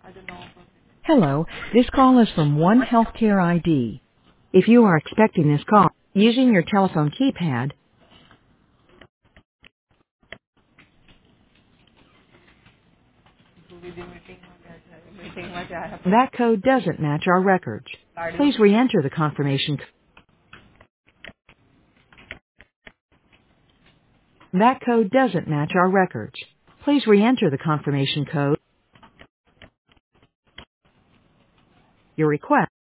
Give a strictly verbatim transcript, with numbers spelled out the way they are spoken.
Hello, this call is from One Healthcare I D. If you are expecting this call using your telephone keypad, that code doesn't match our records. Please re-enter the confirmation. c- That code doesn't match our records. Please re-enter the confirmation code. Your request